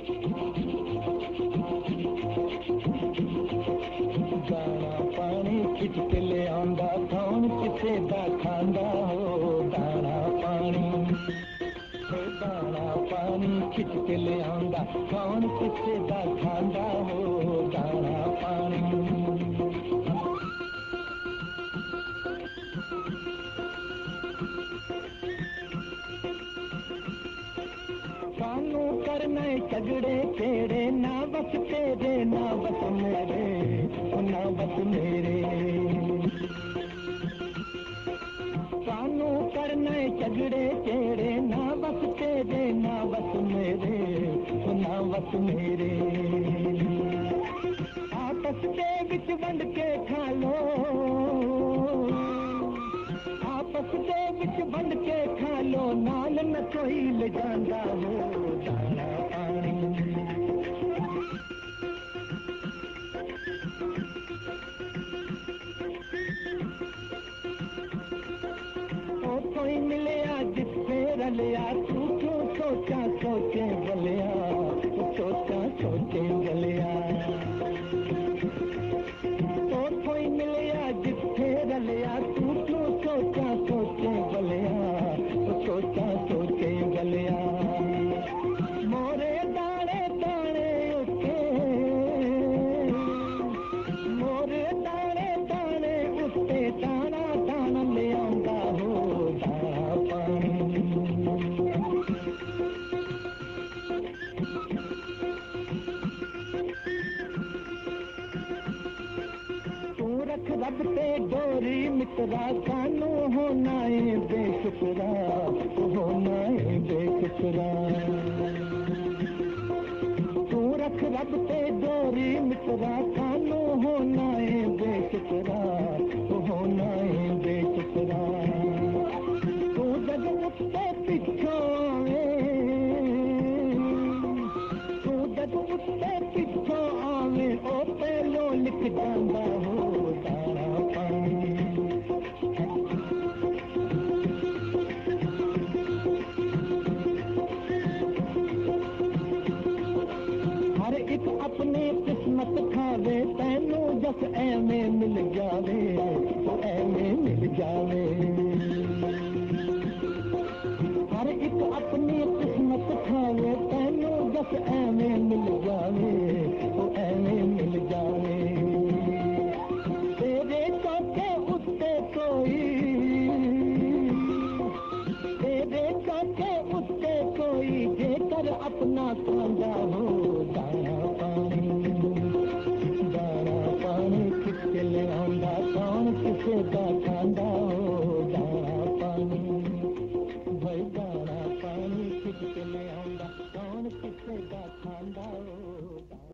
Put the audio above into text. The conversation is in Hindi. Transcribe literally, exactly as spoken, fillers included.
दाना पानी खिच के ले आंदा कौन किसे दा खांदा हो दाना पानी दाना पानी खिच के ले आंदा कौन किसे दा खांदा हो दाना पानी कानू करना झगड़े तेरे ना बस तेरे ना बस मेरे ना बस मेरे कानू करना झगड़े तेरे ना बस तेरे ना बस मेरे ना बस मेरे आपस के बिच वंड के खा लो आपस के बिच वंड के खा लो नाल न कोई ले जांदा हो दाना पानी कोई मिलया जिससे रलिया तू क्यों सोचा सोचे गलिया सोचा सोचे गलिया तो कोई मिलया जिससे रलिया तू क्यों सोचा सोचे गलिया सोचा सोचे गलिया मोरे दाने दाने उठे मोरे दाने दाने उठे दाना दाना ले आंदा हो रब पे डोरी मित्रा कानू होना है बेशुक्रा होना है बेशुक्रा तू रख रब पे डोरी मित्रा कानू होना है बेशुक्रा होना है बेशुक्रा तू जब उठते पिछो आवे तू जब उठते पिछो आवे ओ पहलो लिख जांदा हो अपनी किस्मत खावे तैनू जस ऐवे मिल जावे ऐवे मिल जावे हर एक अपनी किस्मत खावे तैनू जस ऐवे मिल जावे